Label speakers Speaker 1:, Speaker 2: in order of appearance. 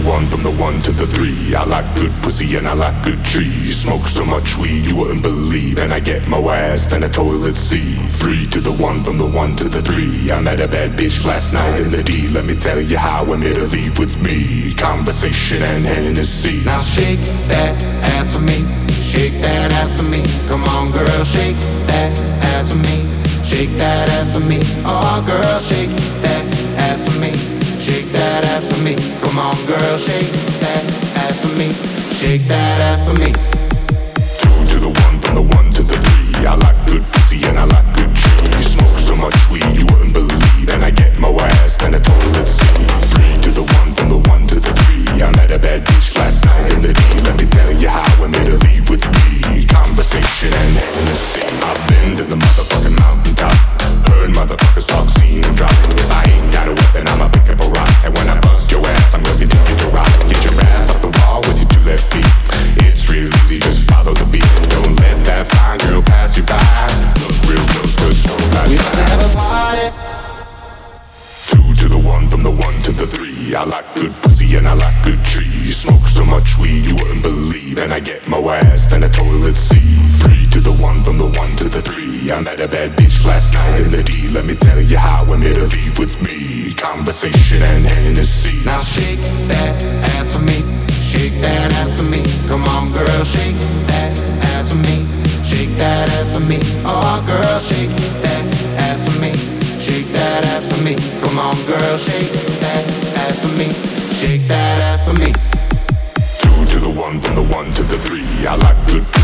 Speaker 1: one, from the one to the three. I like good pussy and I like good trees. Smoke so much weed you wouldn't believe, and I get more ass than a toilet seat. 3 to the one, from the one to the three. I met a bad bitch last night in the D. Let me tell you how I made her leave with me. Conversation and Hennessy.
Speaker 2: Now shake that ass for me. Shake that ass for me. Come on, girl, shake that ass for me. Shake that ass for me. Oh, girl, shake that ass for me. Shake that ass for me. Come on, girl, shake that ass for me. Shake that ass for me.
Speaker 1: 2 to the one, from the one to the three. I like good pussy and I like good trees. Smoke so much weed you wouldn't believe, and I get more ass than a toilet seat. 3 to the one, from the one to the three. I met a bad bitch last night in the D. Let me tell you how I made her leave with me. Conversation and Hennessy. I've been to the motherfucking mountaintop. Heard motherfuckers talk, seen them drop. If I ain't got a weapon, I'ma pick up a rock. And when I bust your ass, I'm gonna take you to rock. Get your ass off the wall with your 2 left feet. It's real easy, just follow the beat. Don't let that fine girl pass you by. Look real close, cause
Speaker 2: we about to have a party.
Speaker 1: 2 to the one, from the one to the three. I like good pussy and I like good trees. Smoke so much weed you wouldn't believe, and I get more ass than a toilet seat. 3 to the one, from the one to the three. I met a bad bitch last night in the D. Let me tell you how I made her leave with me. Conversation and Hennessy.
Speaker 2: Now shake that ass for me. Shake that ass for me. Come on, girl, shake that ass for me. Shake that ass for me. Oh, girl, shake that ass for me. Shake that ass for me. Come on, girl, shake that ass for me. Shake that ass for me.
Speaker 1: 2 to the one, from the one to the three. I like good